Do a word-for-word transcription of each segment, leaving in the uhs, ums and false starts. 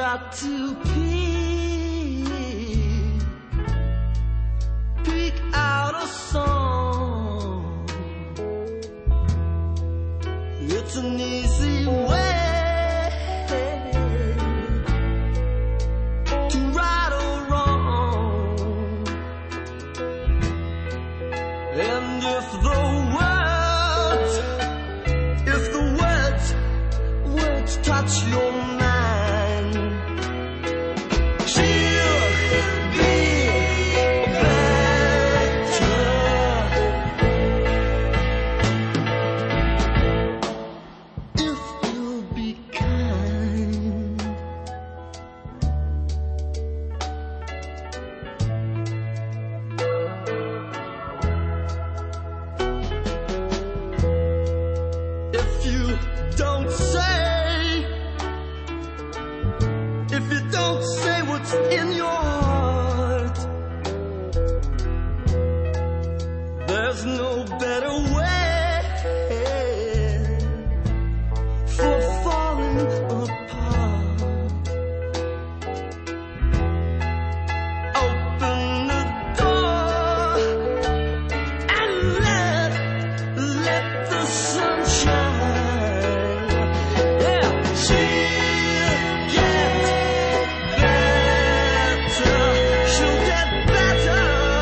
got to pee, pick out a song. It's an easy way to right or wrong. And if the words, if the words, words touch your mind, she'll be better. If you'll be kind. If you don't say, if you don't say what's in your heart, there's no better way for falling apart. Open the door and let, let the sun shine. Yeah, she'll get better. She'll get better.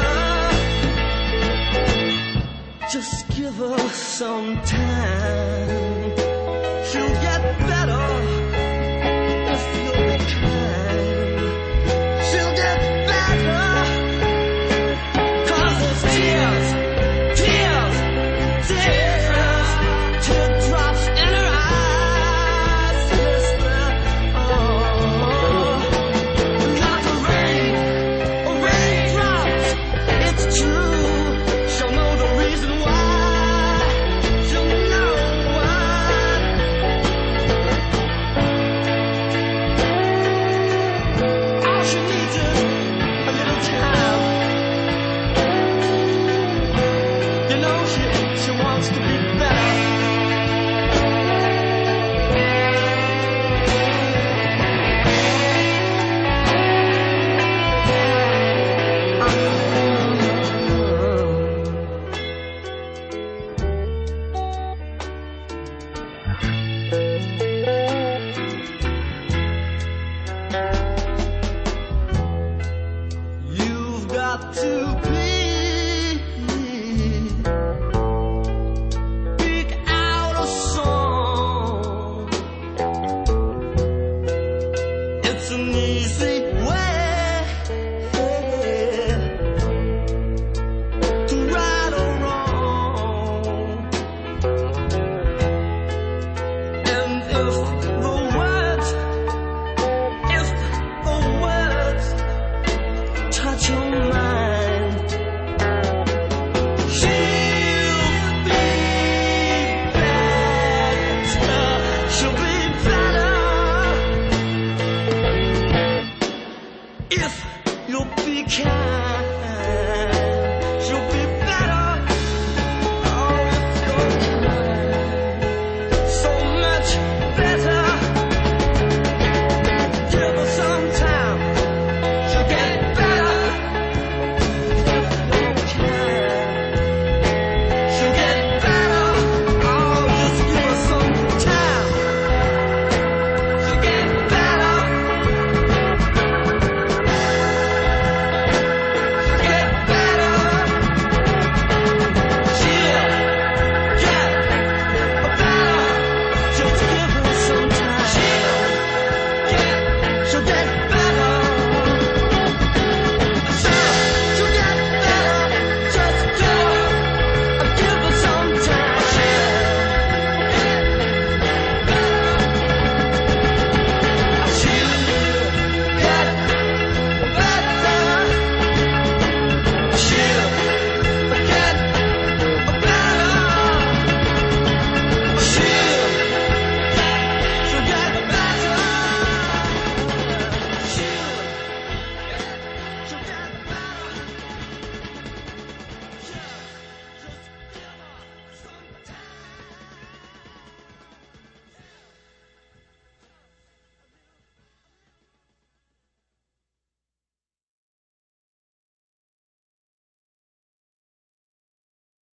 Just give her some time. She'll get better if you'll be kind. She'll get better. 'Cause there's tears, tears, tears, teardrops in her eyes. Yes, there are. Not the rain, or raindrops. It's true. She'll know the reason why. She'll know why. All she needs is a little time. You know she, she wants to be better.